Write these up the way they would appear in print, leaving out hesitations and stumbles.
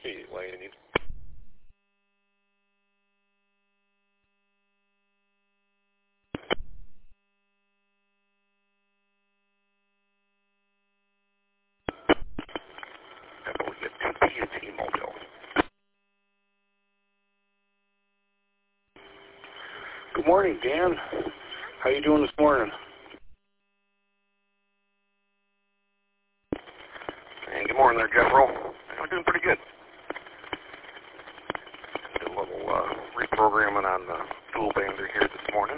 Hey, Lane. T-Mobile. Good morning, Dan. How you doing this morning? And good morning there, General. I'm doing pretty good. Did a little reprogramming on the dual bander here this morning.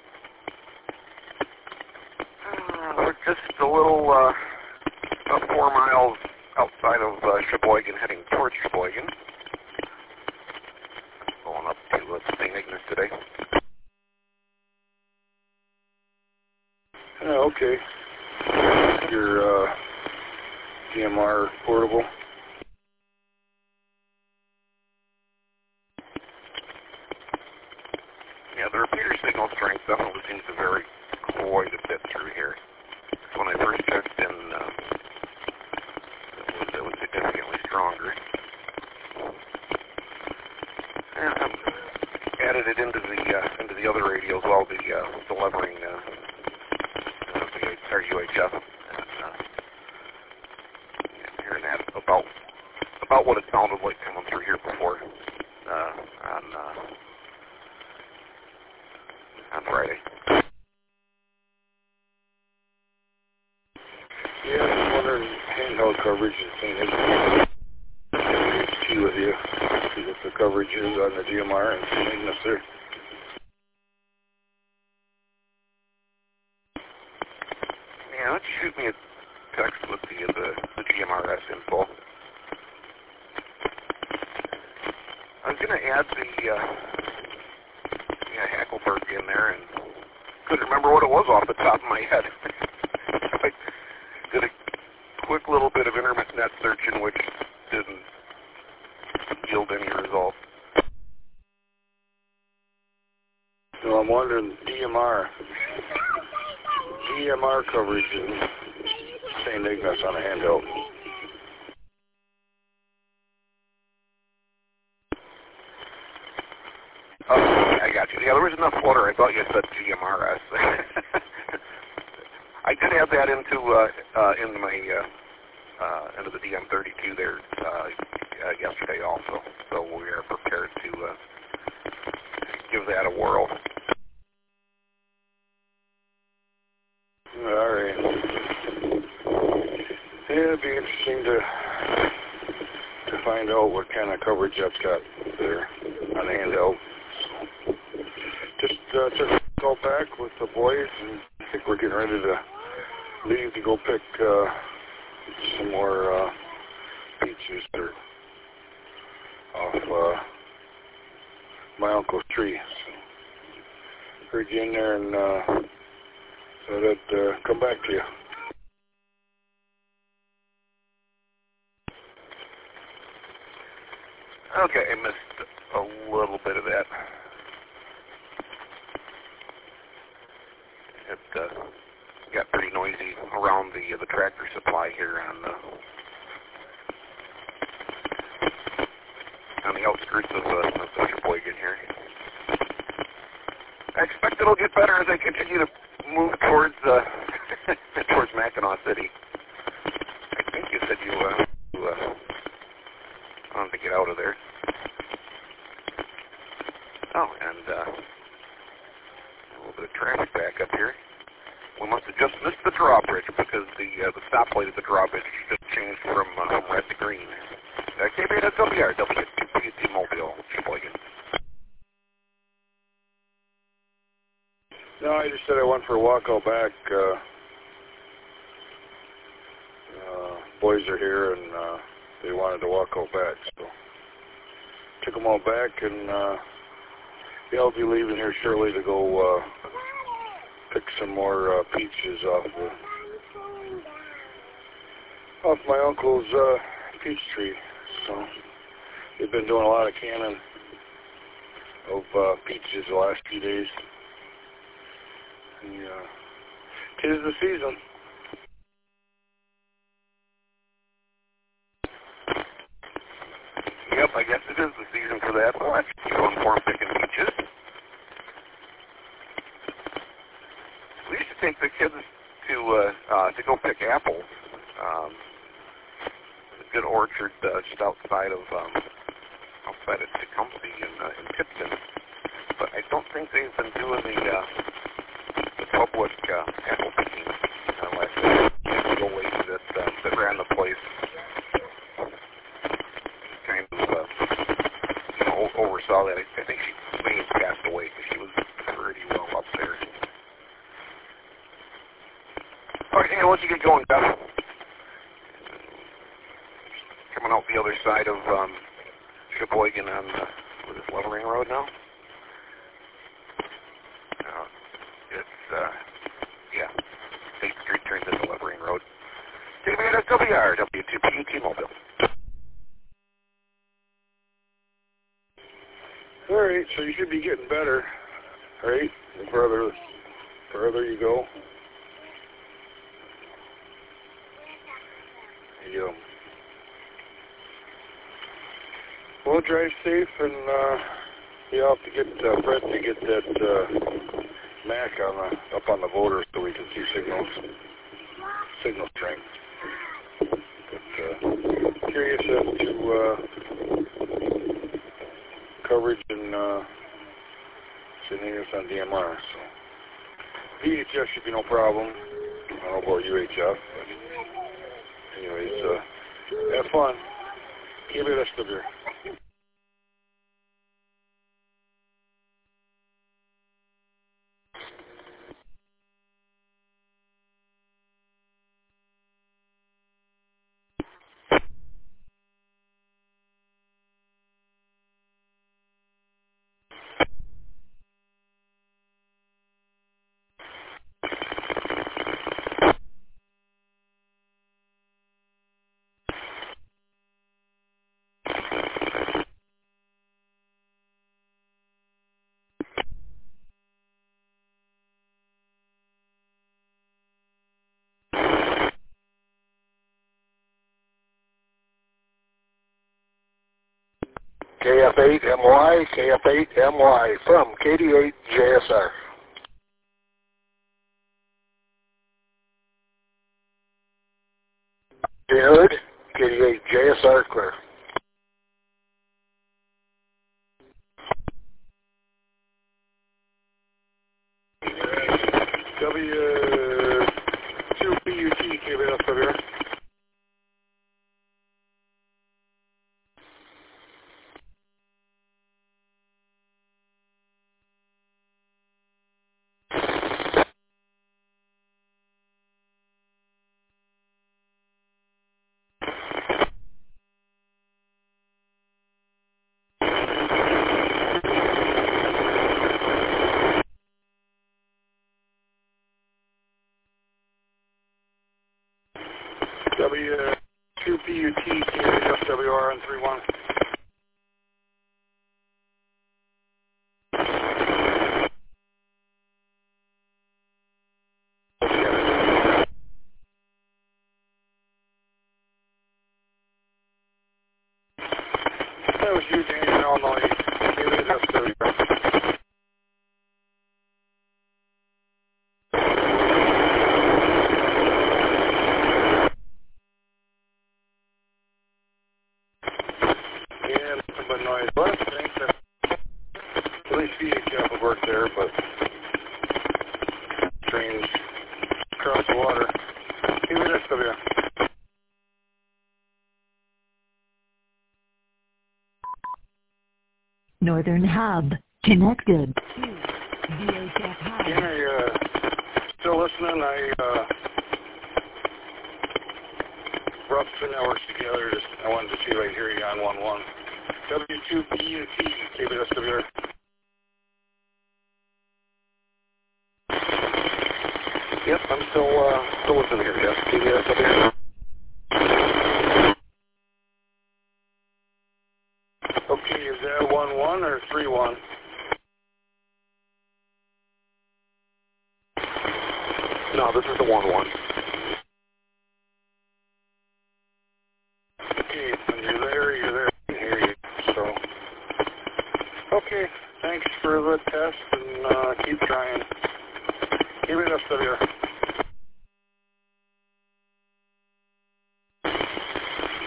We're just a little about 4 miles outside of Sheboygan, heading towards Sheboygan. Going up to St. Ignace today. Okay. Your DMR portable. Yeah, the repeater signal strength definitely seems to vary quite a bit through here. So when I first checked in, it was significantly stronger. And I've added it into the other radio as well, the levering, our UHF. And hearing that about what it sounded like coming through here before on Friday. Yeah, I was wondering handheld coverage and things. HT with you. See what the coverage is on the DMR and St. Ignace there. Yeah, let's shoot me a text with the GMRS info. I was going to add the Hackleberg in there, and couldn't remember what it was off the top of my head. I did a quick little bit of internet searching, which didn't yield any results. So I'm wondering DMR coverage in St. Ignace on a handheld. Oh, I got you. Yeah, there was enough water. I thought you said GMRS. I did add that into the DM32 there yesterday also, so we are prepared to give that a whirl. All right. Yeah, it'd be interesting to find out what kind of coverage that's got there on the handheld. So, just took a call back with the boys, and I think we're getting ready to leave to go pick some more peaches that are off my uncle's tree. So, heard you in there, and thought I'd come back to you. Okay, I missed a little bit of that. It got pretty noisy around the tractor supply here on the outskirts of Sheboygan here. I expect it'll get better as I continue to move towards towards Mackinac City. I think you said you wanted to get out of there. Oh, and a little bit of traffic back up here. We must have just missed the drawbridge because the stoplight at the drawbridge just changed from red to green. KBWR, W2PUT Mobile, Sheboygan. No, I just said I went for a walk out back. Boys are here, and they wanted to walk out back, so took them all back, and yeah, I'll be leaving here shortly to go pick some more peaches off my uncle's peach tree. So they've been doing a lot of canning of peaches the last few days. And, 'tis the season. Yep, I guess it is the season for that. Well, that's going corn picking peaches. We used to take the kids to go pick apples. A good orchard just outside of Tecumseh in Tipton. But I don't think they've been doing the public apple picking unless the old lady that ran the place kind of oversaw that. I think she may have passed away because she was pretty well up there. All right, I'll let you get going, Gus. Coming out the other side of Sheboygan on what is Levering Road now? It's State Street turns into Levering Road. KBSWR, W2P T-Mobile. All right, so you should be getting better, right? The further you go. Well, drive safe, and you'll have to get Brett to get that Mac up on the voter so we can see signal strength. But curious as to coverage and sending us on DMR. So VHF should be no problem. I don't know about UHF, but anyways, have fun. Keep it SWR. KF8MY, KF8MY from KD8JSR. Jared, KD8JSR clear. W2PUT, KBSWR. W2PUT, KBSWR on 3-1. That was you, Daniel, Illinois. KBSWR. Yeah, nothing but noise. Well, I think that at least VHF will work there, but trains across the water. KBSWR. Northern Hub connected. Dan, are you still listening? I brought the networks together. I wanted to see if I hear you on 1-1. W2PUT, KBSWR. Yep, I'm still listening here, Jeff. KBSWR. Okay, is that 1-1 or 3-1? No, this is the 1-1. Okay, when you're there, I can hear you.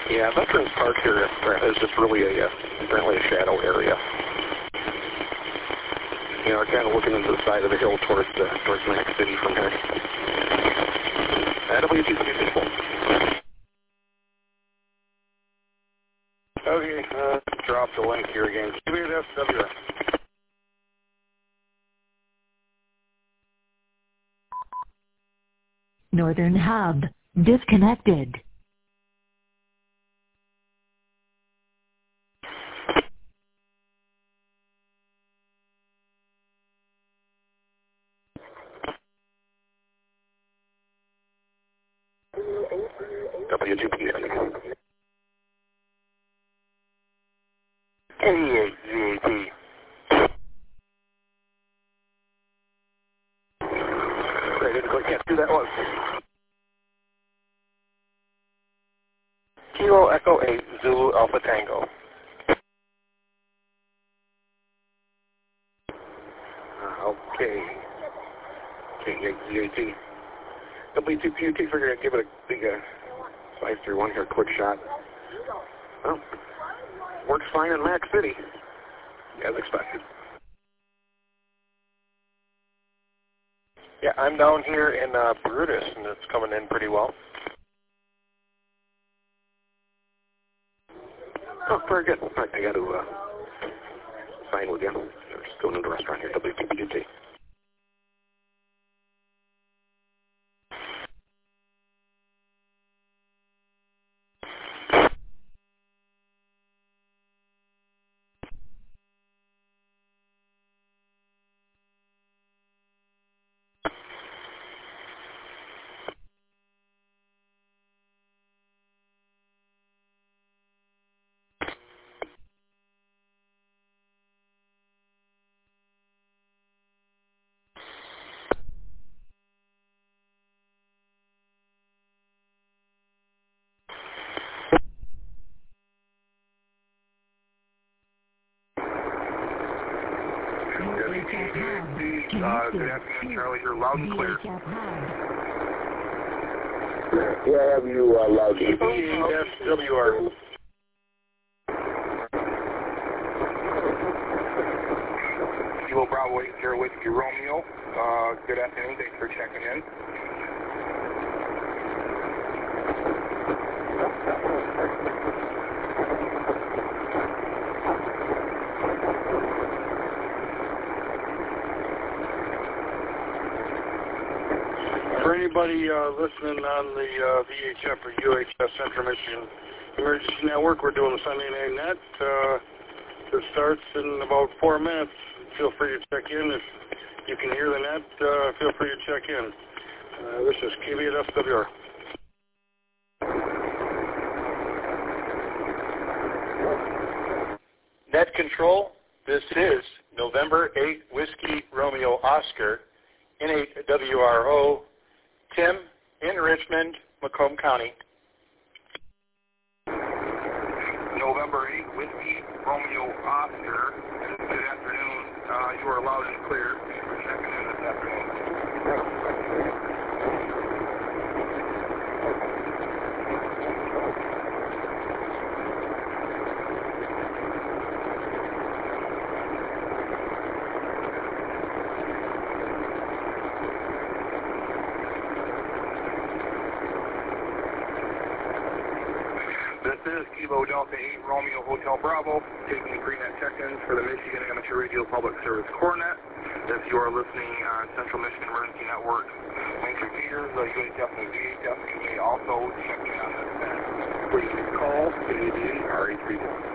Yeah, Veterans Park here is just really apparently a shadow area. You know, we're kind of looking into the side of the hill towards Mac City from here. WTC. Okay, drop the link here again. Give me an SWR. Northern Hub disconnected. WGP. 88 VAP. Ready to go again. Who that was? Kilo Echo 8 Zulu Alpha Tango. Okay. K8ZAT. W2PUT, figure I'd give it a big 531 here, quick shot. Well, works fine in Mac City, as expected. Yeah, I'm down here in Brutus, and it's coming in pretty well. Oh, very good. All right, I got to sign with you. Just going to the restaurant here, WTPUT. Good afternoon, Charlie. You're loud and clear. Yeah, I have you loud. SWR. Kilo Bravo 80 Whiskey Romeo. Good afternoon. Thanks for checking in. For anybody listening on the VHF or UHF Central Michigan Emergency Network, we're doing the Sunday Night Net. It starts in about 4 minutes. Feel free to check in. If you can hear the net, feel free to check in. This is KB at SWR. Net Control, this is November 8 Whiskey Romeo Oscar, N8 WRO, Tim in Richmond, Macomb County. November 8 Whiskey Romeo Oscar. Good afternoon. You are loud and clear. Thanks for checking in this afternoon. This is Kilo Delta 8 Romeo Hotel Bravo, taking the green net check-ins for the Michigan Amateur Radio Public Service Coronet. If you are listening on Central Michigan Emergency Network, link repeaters, UHF and VHF, you may also check in on this net. Please call KAD-RA31.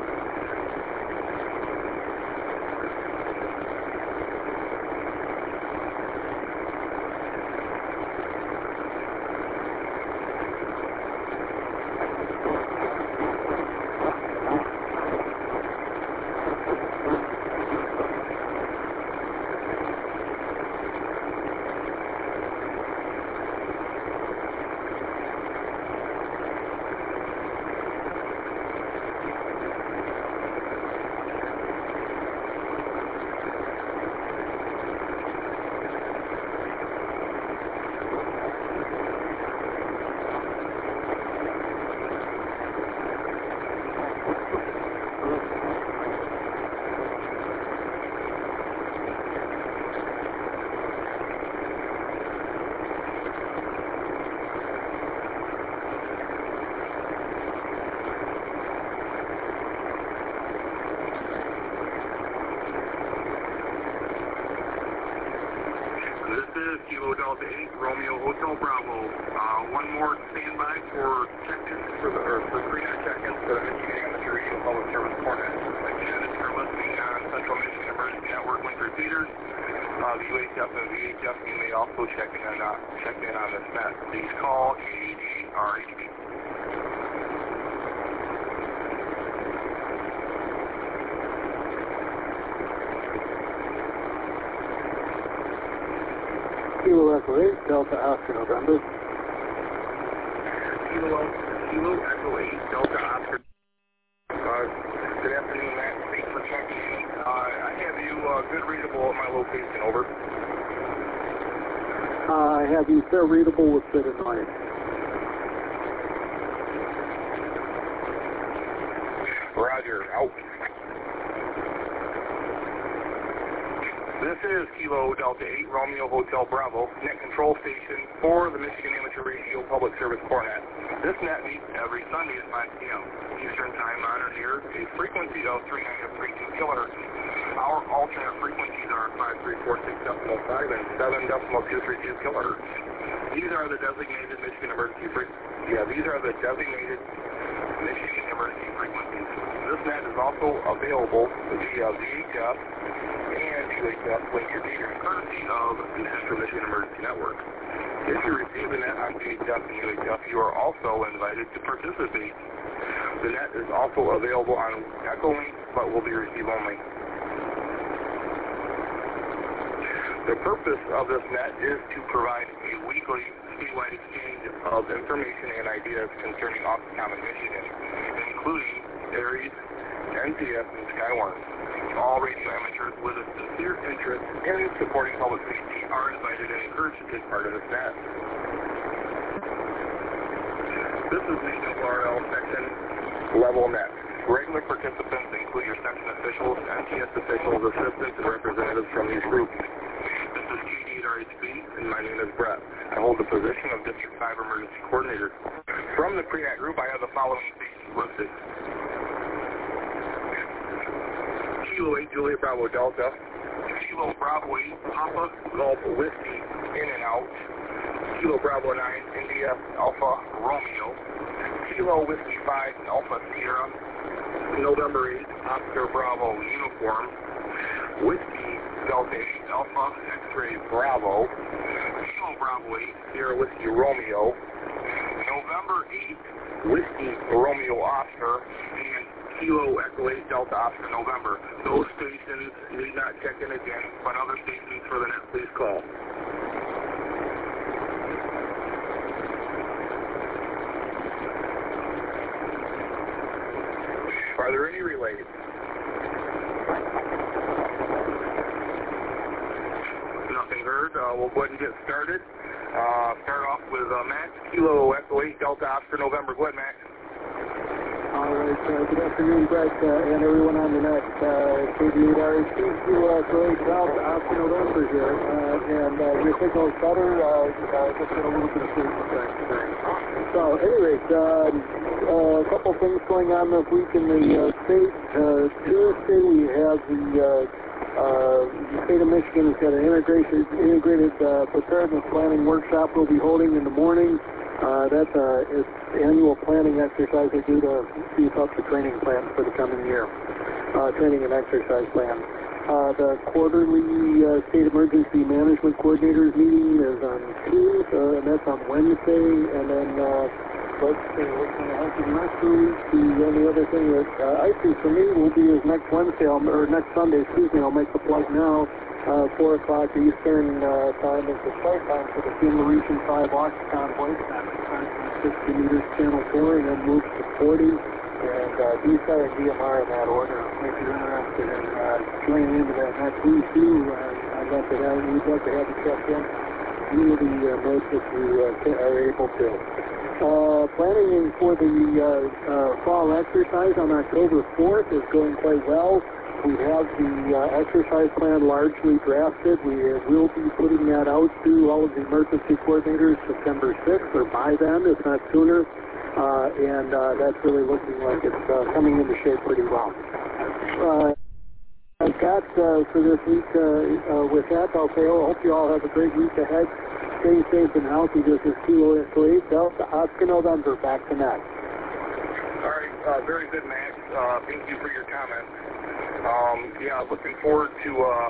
Delta 8, Romeo Hotel Bravo. One more standby for check-in for pre-net check-ins for the Michigan Amateur Radio Public Service Cornet. Again, if you're listening on Central Michigan Emergency Network link repeaters, the UHF and VHF, you may also check in on this net. Please call 888-RHB. Kilo Echo 8, Delta Oscar November. Kilo Echo 8, Delta Oscar. Good afternoon, Matt. Thanks for checking in. I have you good readable at my location, over. I have you fair readable with good annoying. Roger, out. This is Kilo Delta 8, Romeo Hotel Bravo, net control station for the Michigan Amateur Radio Public Service Cornet. This net meets every Sunday at 5 p.m. Eastern Time on or near a frequency of 3932 kilohertz. Our alternate frequencies are 5346.5 and 7.232 kilohertz. These are the designated Michigan emergency frequencies. frequencies. This net is also available via VHF and UHF link repeaters, courtesy of the Central Michigan Emergency Network. If you receive the net on VHF and UHF, you are also invited to participate. The net is also available on Echo Link, but will be receive only. The purpose of this net is to provide a weekly statewide exchange of information and ideas concerning Common Michigan, including ARES, NCS, and Skywarn. All radio amateurs with a sincere interest in supporting public safety are invited and encouraged to take part in this net. This is the WRL section level net. Regular participants include your section officials, NCS officials, assistants, and representatives from these groups. This is KD8RHB, and my name is Brett. I hold the position of District 5 Emergency Coordinator. From the pre-net group, I have the following stations listed. Kilo 8, Juliet Bravo Delta. Kilo Bravo 8, Papa Golf Whiskey, in and out. Kilo Bravo 9, India Alpha Romeo. Kilo Whiskey 5, Alpha Sierra. November 8, Oscar Bravo Uniform. Whiskey Delta 8, Alpha X-Ray Bravo. Kilo Bravo 8, Sierra Whiskey Romeo. November 8, Whiskey Romeo Oscar. And Kilo Echo 8, Delta Oscar November. Those stations need not check in again, but other stations for the net, please call. Are there any relays? Nothing heard. We'll go ahead and get started. Start off with Max, Kilo Echo 8, Delta Oscar November. Go ahead, Max. All right, good afternoon, Brett, and everyone on the net. KD8RHB, Kilo Echo 8, Delta Oscar November here, and your signal is better, just got a little bit of feedback today. So, anyway, a couple things going on this week in the state. Tuesday, we have the state of Michigan has got an integrated preparedness planning workshop we'll be holding in the morning. That's it's annual planning exercise they do to beef up the training plan for the coming year. Training and exercise plan. The quarterly state emergency management coordinators meeting is on Tuesday, and that's on Wednesday. And then let's see, what's going to happen next week? The only other thing that I see for me will be is next Wednesday, or next Sunday, I'll make the plug now. 4 o'clock Eastern time is the start time for the FEMA Region 5 Ox Convoy. Starts from 60 meters, channel 4, and then moves to 40. And DSAR and DMR in that order. If you're interested in joining into that net, please do. We'd love to have you check in. Any of the notes if you are able to. Planning for the fall exercise on October 4th is going quite well. We have the exercise plan largely drafted. We will be putting that out to all of the emergency coordinators September 6th or by then, if not sooner. And that's really looking like it's coming into shape pretty well. I've got for this week with that, I'll say, I hope you all have a great week ahead. stay safe and healthy. This is Kilo Echo 8 Delta Oscar November. Back to Max. All right, very good, Max. Thank you for your comments. Yeah, looking forward to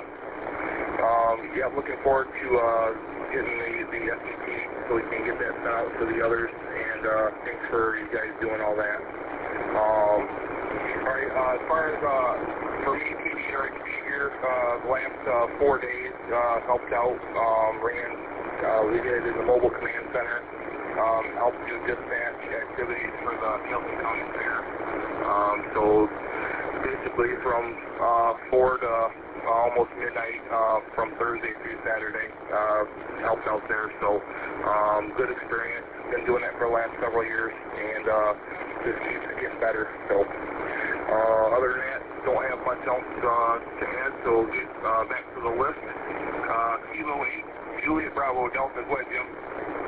getting the SCP so we can get that sent out to the others. And thanks for you guys doing all that. All right, as far as for me, KDRHP here, the last 4 days helped out, we did it in the mobile command center, helped do dispatch activities for the Hilton County Fair. So basically from 4 to almost midnight from Thursday through Saturday, helped out there. So good experience. Been doing that for the last several years, and just keeps getting better. So other than that, don't have much else to add. So get back to the list. Kilo 8, Juliet Bravo Delta. Go ahead, Jim.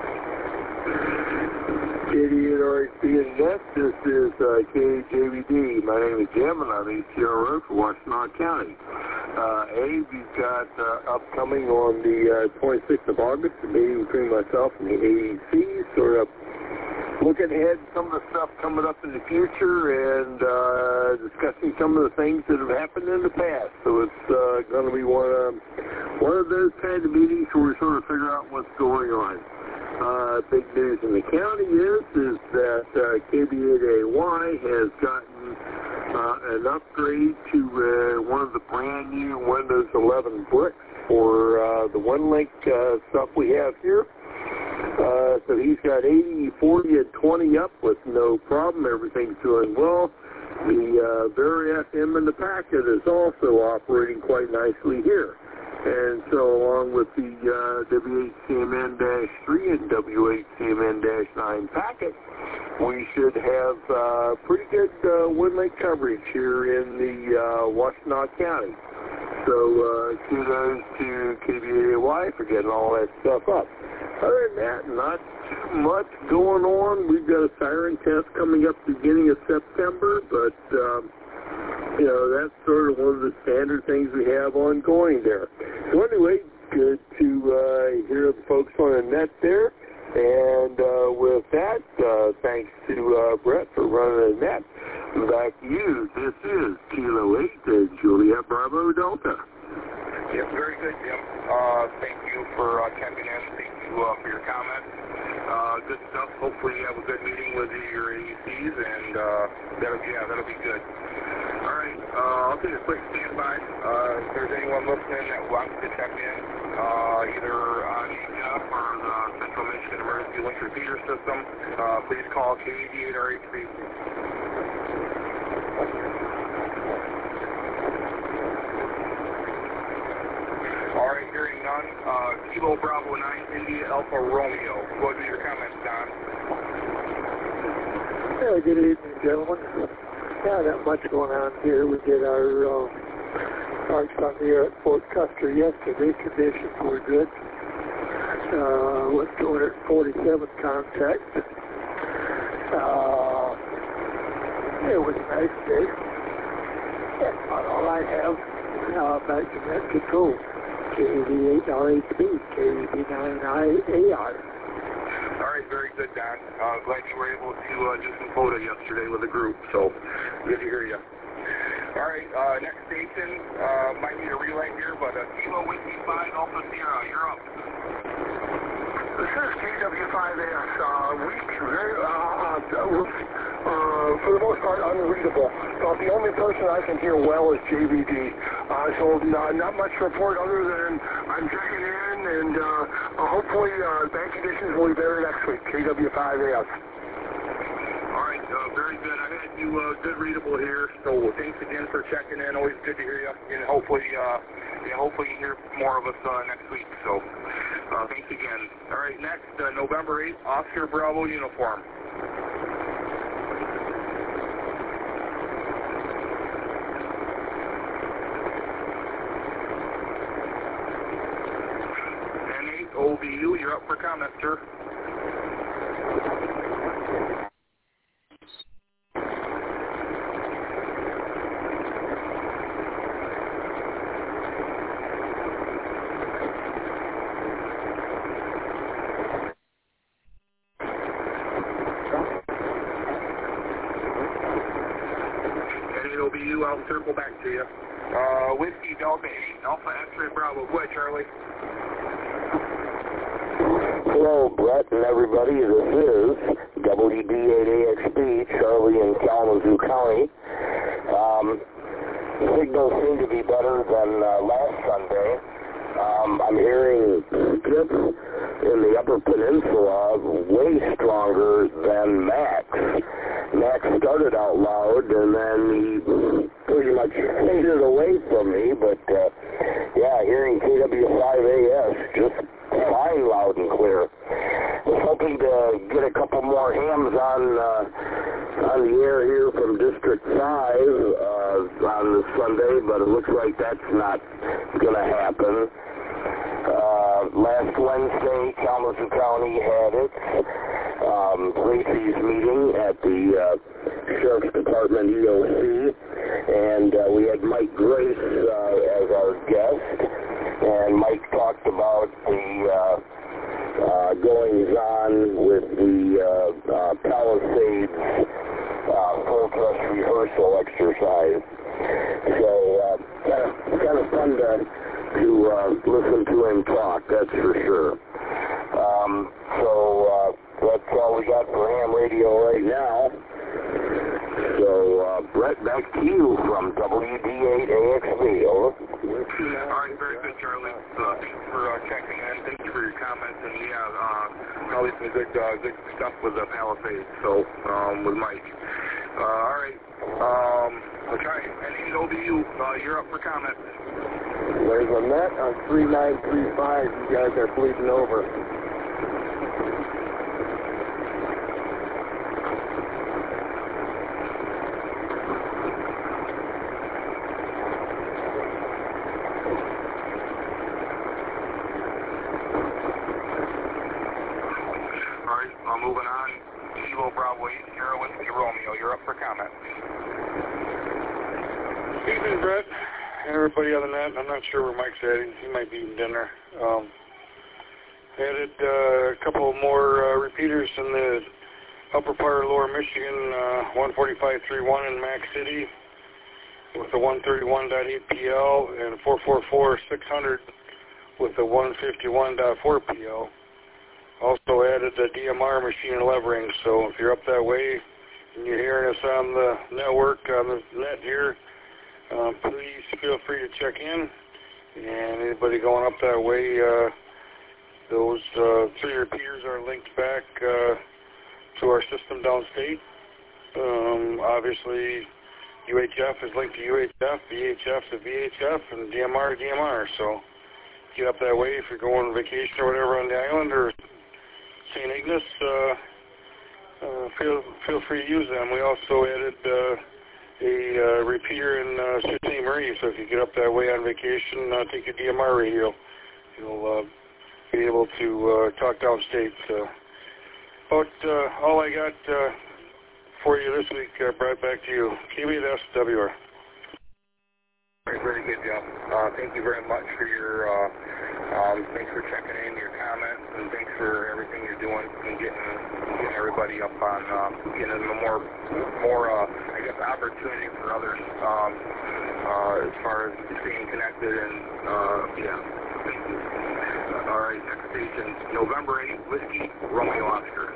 KD8RHP and Net, this is KJVD. My name is Jim, and I'm ACRO for Washtenaw County. We've got upcoming on the 26th of August, a meeting between myself and the AEC, sort of looking ahead at some of the stuff coming up in the future and discussing some of the things that have happened in the past. So it's going to be one of those kind of meetings where we sort of figure out what's going on. Big news in the county is that KB8AY has gotten an upgrade to one of the brand new Windows 11 bricks for the OneLink stuff we have here. So he's got 80, 40, and 20 up with no problem. Everything's doing well. The Very FM in the packet is also operating quite nicely here. And so along with the W8CMN-3 and W8CMN-9 packet, we should have pretty good WinLink coverage here in the Washtenaw County. So kudos to KB8AY for getting all that stuff up. Other than that, not too much going on. We've got a siren test coming up beginning of September, but you know, that's sort of one of the standard things we have ongoing there. So anyway, good to hear the folks on the net there. And with that, thanks to Brett for running the net. Back to you. This is Kilo 8, Juliet Bravo Delta. Yes, very good, Jim. Thank you for checking in. Thank you for your comments. Good stuff. Hopefully you have a good meeting with your AECs, and that'll be good. All right, I'll take a quick standby. If there's anyone listening that wants to check in, either on EF or the Central Michigan Emergency Link Repeater System, please call KD8RHP. All right, hearing none. Kilo Bravo 9, India Alpha Romeo. What are your comments, Don? Yeah, good evening, gentlemen. Not that much going on here. We did our march on the air at Fort Custer yesterday. Conditions were good. With 247 contacts. It was a nice day. That's about all I have. Now back to net control. KD8RHP, KD9IAR. All right, very good, Don. Glad you were able to do some photo yesterday with the group, so good to hear you. All right, next station, might need a relay here, but Kilo Whiskey 5 Alpha Sierra, you're up. This is KW5AS. For the most part, unreadable. The only person I can hear well is JVD. So not much to report other than I'm checking in, and hopefully bank conditions will be better next week. KW5AS. All right, very good. I had you good readable here, so thanks again for checking in. Always good to hear you, and hopefully you hear more of us next week. So thanks again. All right, next, November 8th, Oscar Bravo uniform. OVU, you're up for comment, sir. NAW, I'll circle back to you. Whiskey Delta 8, Alpha X-Ray Bravo. Go ahead, Charlie. Hello, Brett and everybody. This is WD8AXB, Charlie in Kalamazoo County. Signals seem to be better than last Sunday. I'm hearing skips in the Upper Peninsula way stronger than Max. Max started out loud and then he pretty much faded away from me, but yeah, hearing KW5AS just fine, loud and clear. I was hoping to get a couple more hams on the air here from District 5 on this Sunday, but it looks like that's not going to happen. Last Wednesday, Kalamazoo County had its Lacey's meeting at the Sheriff's Department EOC, and we had Mike Grace as our guest, and Mike talked about the goings-on with the Palisades full dress rehearsal exercise. So kind of fun to listen to him talk, that's for sure. So that's all we got for ham radio right now. So Brett, back to you from WD8AXB, over. All right, very good, Charlie. Thanks for checking in. Thanks for your comments. And yeah, probably some good stuff with the Palisades. So with Mike. All right. We'll try NAW. You're up for comments. There's a net on 3935. You guys are bleeding over. Moving on, Kilo Bravo 8, Sierra Whiskey Romeo. You're up for comment. Evening, Brett. Everybody on the net. I'm not sure where Mike's at. He might be eating dinner. Added a couple more repeaters in the upper part of Lower Michigan, 145.31 in Mac City with the 131.8 PL and 444.600 with the 151.4 PL. Also added the DMR machine in Levering, so if you're up that way and you're hearing us on the network, on the net here, please feel free to check in. And anybody going up that way, those 3 repeaters are linked back to our system downstate. Obviously, UHF is linked to UHF, VHF to VHF, and DMR to DMR. So get up that way if you're going on vacation or whatever on the island or St. Ignace, feel free to use them. We also added a repeater in Sault Ste. Marie, so if you get up that way on vacation, take your DMR radio. You'll be able to talk downstate. About all I got for you this week, Brad, back to you. KBSWR. Very good, Jeff. Thank you very much for your, thanks for checking in, your comments, and thanks for everything you're doing and getting everybody up on, getting a more, I guess, opportunity for others, as far as staying connected and, yeah, thank you. All right, next station, November 8th, Whiskey, Romeo Oscar.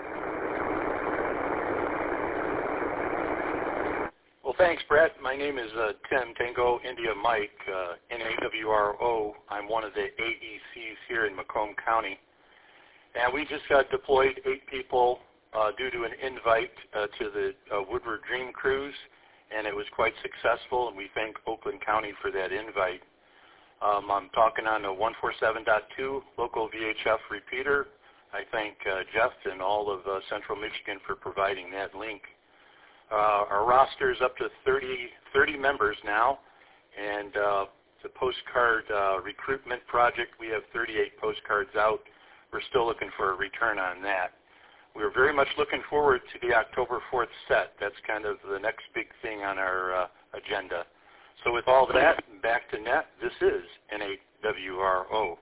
Well, thanks, Brett. My name is Tim Tango India Mike, NAWRO. I'm one of the AECs here in Macomb County. And we just got deployed 8 people due to an invite to the Woodward Dream Cruise, and it was quite successful, and we thank Oakland County for that invite. I'm talking on the 147.2 local VHF repeater. I thank Jeff and all of Central Michigan for providing that link. Our roster is up to 30 members now, and the postcard recruitment project, we have 38 postcards out. We're still looking for a return on that. We're very much looking forward to the October 4th set. That's kind of the next big thing on our agenda. So with all that, back to net, this is NAWRO.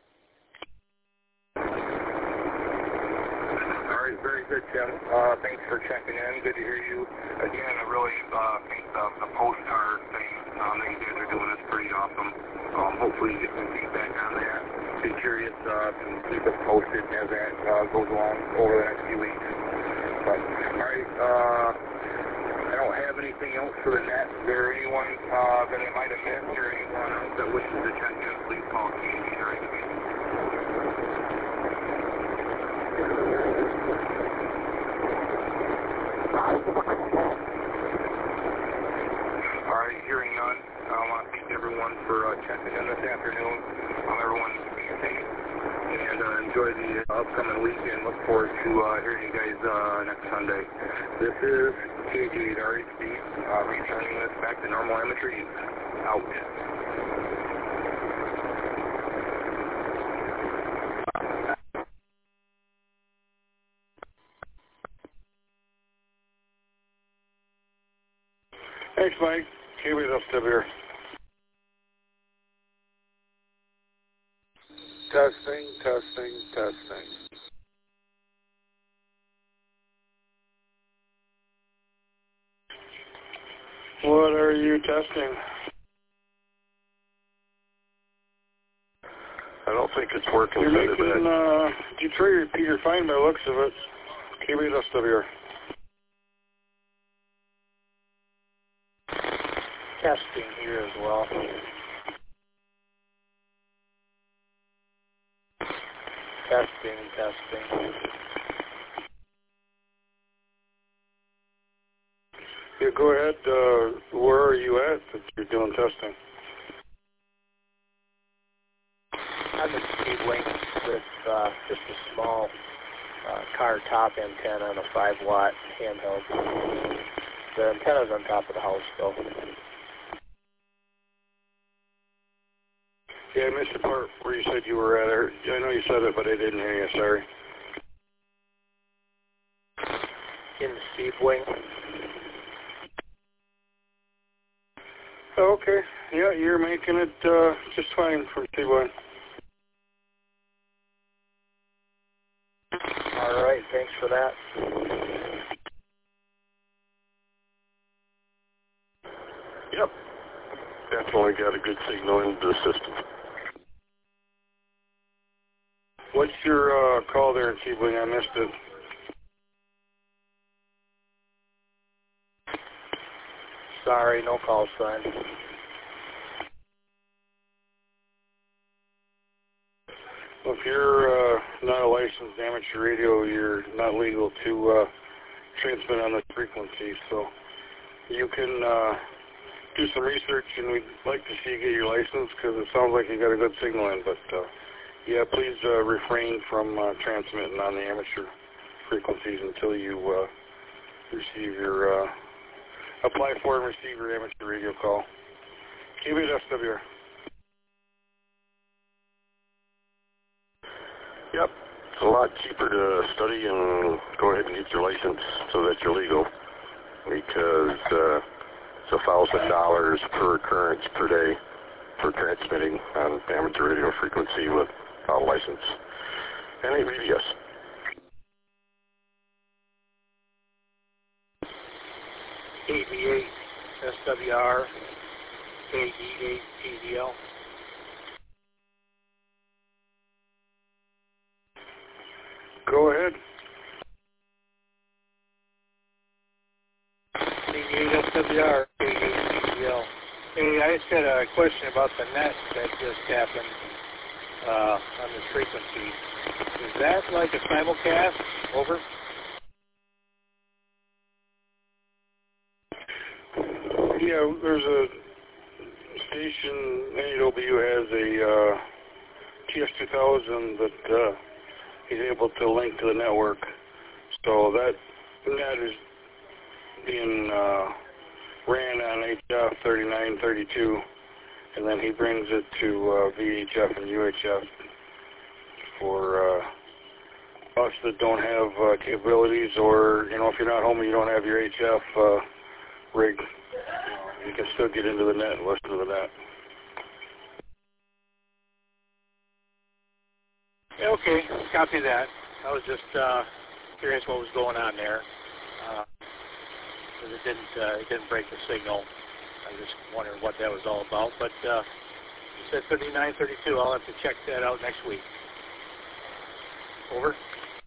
Very good, Tim. Thanks for checking in. Good to hear you. Again, I really think the postcard hopefully get some feedback on that. Be curious and keep us posted as that goes along over the next few weeks. But, all right, I don't have anything else for the net. Is there anyone that I might have missed or anyone else that wishes to check in? Please call KG directly. All right, hearing none. I want to thank everyone for checking in this afternoon. Everyone be safe and enjoy the upcoming weekend. Look forward to hearing you guys next Sunday. This is KG8RHD returning this back to normal amateur use. Out. Thanks, Mike. KW Testing, testing, testing. What are you testing? I don't think it's working. You're making, Detroit repeater fine by the looks of it. KWSWR. Testing here as well. Testing. Yeah, go ahead. Where are you at that you're doing testing? I'm at Speedwing with just a small car top antenna and a 5-watt handheld. The antenna's on top of the house, though. Yeah, I missed the part where you said you were at. I know you said it, but I didn't hear you. Sorry. In the Speedwing. Oh, okay. Yeah, you're making it just fine from Speedwing. All right, thanks for that. Yep. Definitely got a good signal into the system. What's your call there in Speedwing? I missed it. Sorry, no call sign. Well, if you're not a licensed amateur radio, you're not legal to transmit on this frequency. So you can do some research, and we'd like to see you get your license because it sounds like you got a good signal in. But yeah, please refrain from transmitting on the amateur frequencies until you receive your apply for and receive your amateur radio call. KWSWR. Yep. It's a lot cheaper to study and go ahead and get your license so that you're legal, because it's $1,000 per occurrence per day for transmitting on amateur radio frequency without a license and AVDS. KD8 SWR, KD8 TDL. Go ahead. KD8 SWR, KD8 TDL. Hey, I just had a question about the net that just happened on the frequency. Is that like a simulcast? Over? Yeah, there's a station, NAW has a TS2000 that he's able to link to the network. So that net is being ran on HF 3932, and then he brings it to VHF and UHF for us that don't have capabilities, or, you know, if you're not home and you don't have your HF rig, you can still get into the net and listen to the net. Okay, copy that. I was just curious what was going on there. Because it didn't break the signal. I was just wondering what that was all about. But You said 39, 32. I'll have to check that out next week. Over.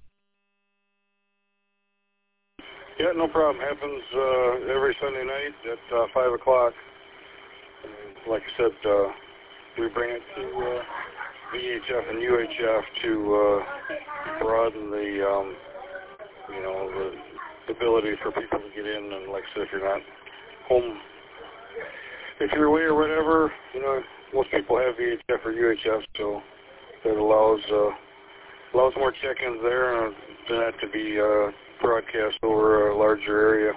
Yeah, no problem. Happens every Sunday night at 5 o'clock. Like I said, we bring it to VHF and UHF to broaden the, the ability for people to get in. And like I said, if you're not home, if you're away or whatever, most people have VHF or UHF, so that allows more check-ins there, and that to be broadcast over a larger area.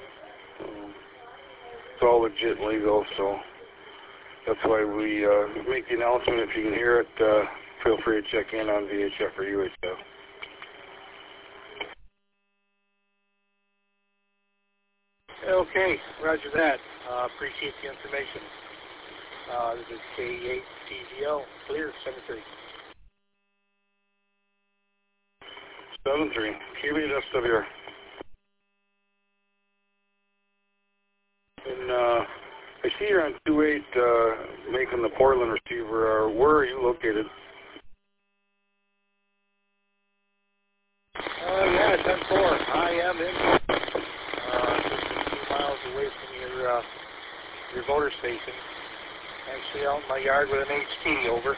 It's all legit and legal, so that's why we make the announcement. If you can hear it, feel free to check in on VHF or UHF. Okay, roger that. Appreciate the information. This is K8CGL, clear, 7-3. 7-3, K8SWR. And I see you're on 2-8 making the Portland receiver. Where are you located? Yeah, 10-4. I am in just a few miles away from your motor station. Actually out in my yard with an HT, over.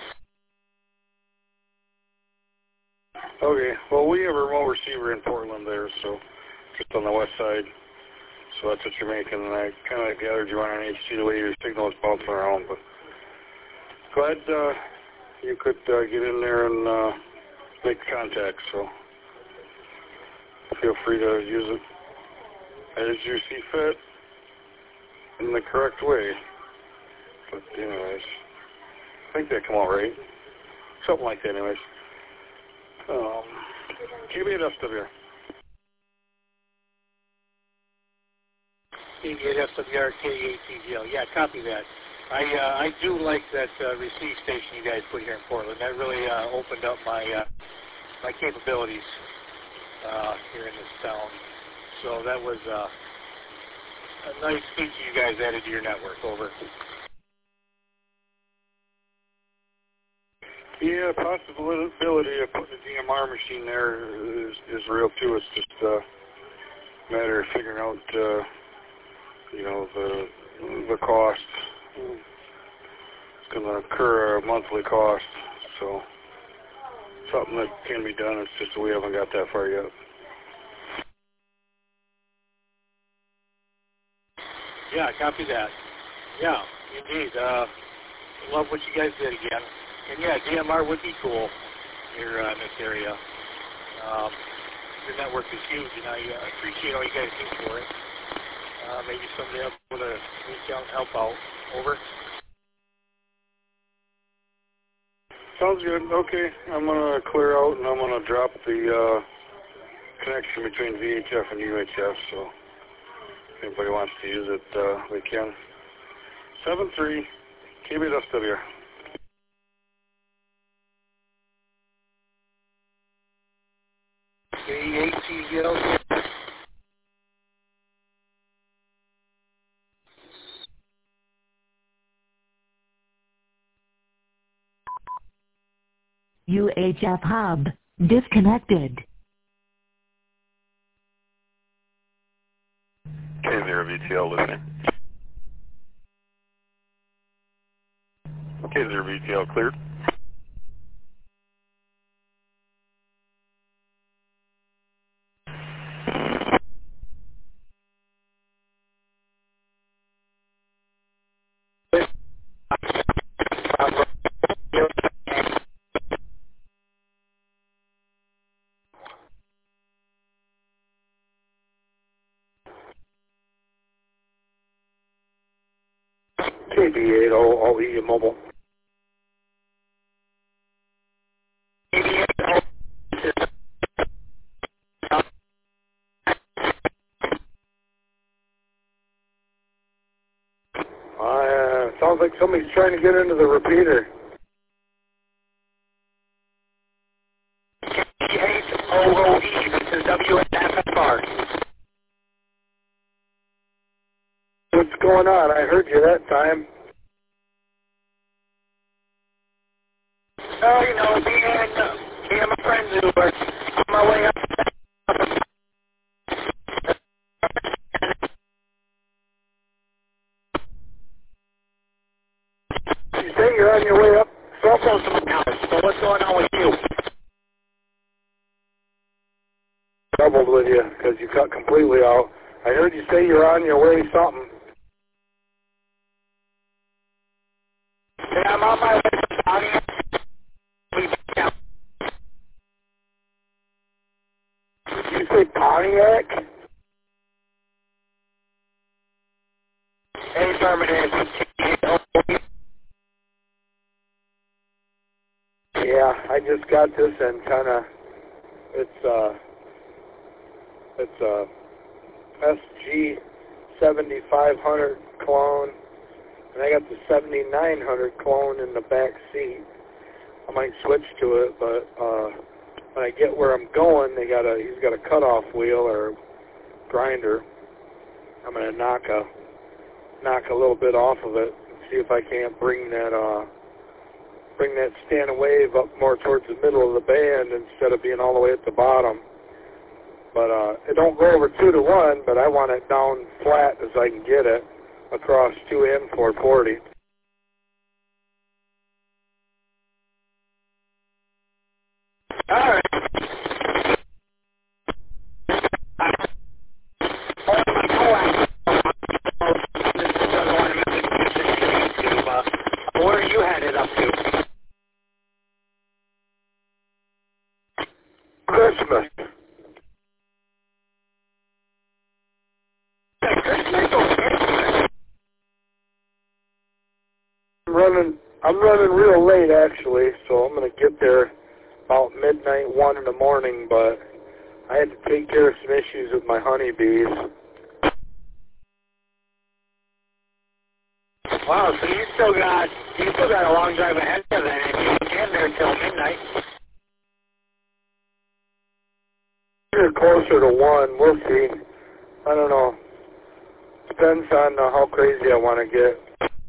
Okay, well, we have a remote receiver in Portland there, so just on the west side. So that's what you're making, and I kind of gathered you on an HT the way your signal is bouncing around, but glad you could get in there and make contact, so feel free to use it as you see fit in the correct way. But anyways, I think that come out right. Something like that anyways. K8SWR. K8SWR, K8CGL. Yeah, copy that. I do like that receive station you guys put here in Portland. That really opened up my my capabilities here in this town. So that was a nice feature you guys added to your network, over. Yeah, possibility of putting a DMR machine there is real too. It's just a matter of figuring out, the cost. It's going to incur a monthly cost, so something that can be done. It's just that we haven't got that far yet. Yeah, copy that. Yeah, indeed. Love what you guys did again. And yeah, DMR would be cool here in this area. Your network is huge, and I appreciate all you guys do for it. Maybe someday I'll be able to reach out and help out. Over. Sounds good. Okay, I'm going to clear out, and I'm going to drop the connection between VHF and UHF, so if anybody wants to use it, they can. 7-3, K8SWR. K8CGL. UHF hub disconnected. K0VTL listening. K0VTL cleared. KB8, all E mobile. Sounds like somebody's trying to get into the repeater. K8OOE, this is WSFR. What's going on? I heard you that time. Oh, you know, me and my friends who were on my way up. You say you're on your way up? So close to my house. So what's going on with you? Troubled with you because you cut completely out. I heard you say you're on your way something. Yeah, I'm on my way to Pontiac. Did you say Pontiac? Affirmative. Yeah, I just got this and kind of, it's SG 7500 clone, and I got the 7900 clone in the back seat. I might switch to it, but when I get where I'm going, he's got a cutoff wheel or grinder. I'm gonna knock a little bit off of it and see if I can't bring that stand wave up more towards the middle of the band instead of being all the way at the bottom. But it don't go over 2 to 1, but I want it down flat as I can get it across 2 and 440. All right. Where are you headed up to? Christmas. I'm running real late actually, so I'm gonna get there about midnight, 1 in the morning, but I had to take care of some issues with my honeybees. Wow, so you still got a long drive ahead of that, and you get there till midnight. You're closer to 1, we'll see. I don't know. Depends on how crazy I want to get.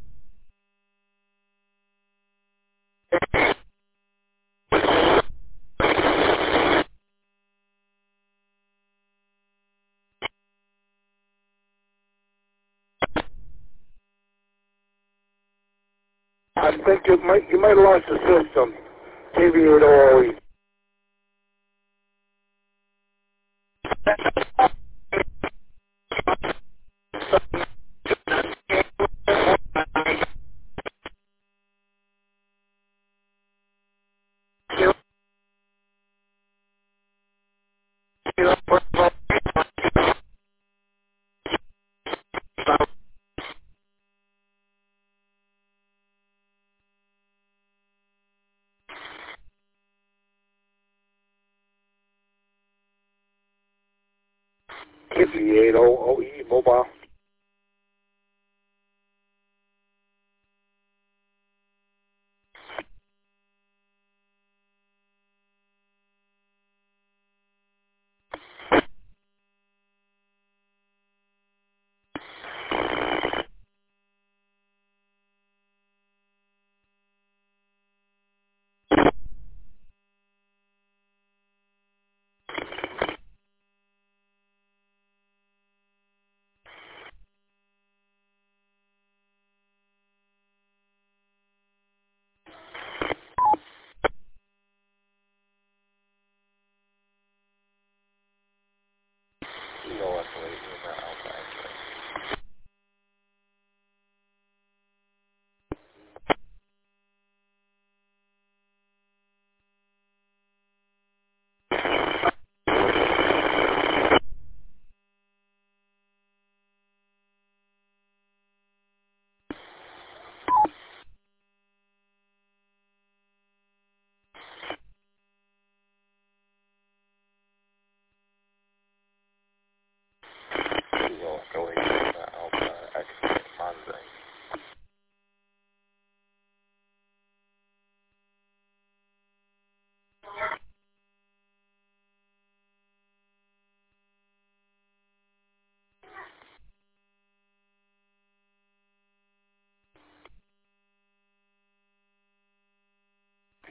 I think you might have lost the system. KV8OE. KV8OE mobile.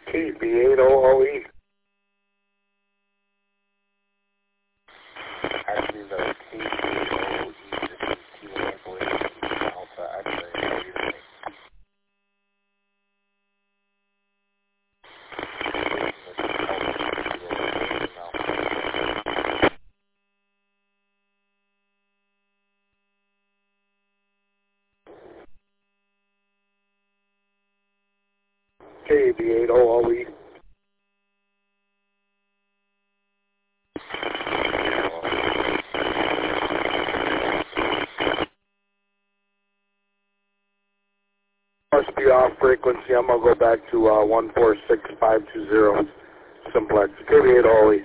KB80OE. Actually, the KB80E is Kilo Echo Alpha X-ray. KB80OE. Must be off frequency. I'm going to go back to 146520 simplex. KB80OE.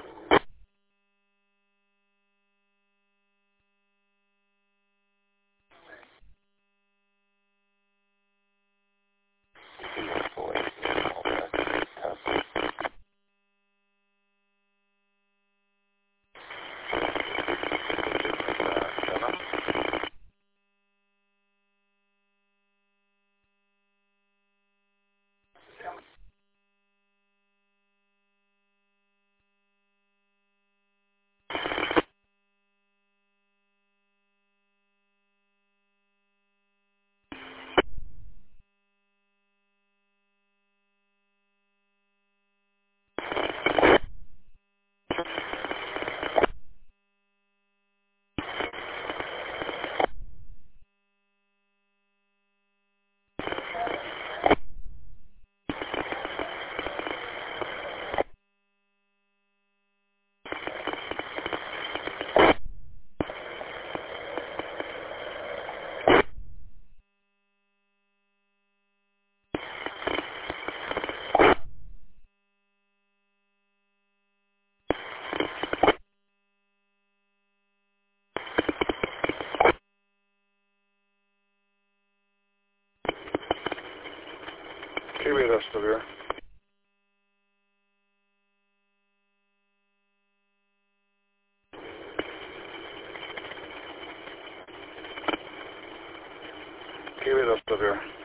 KB, still here. KB, still here.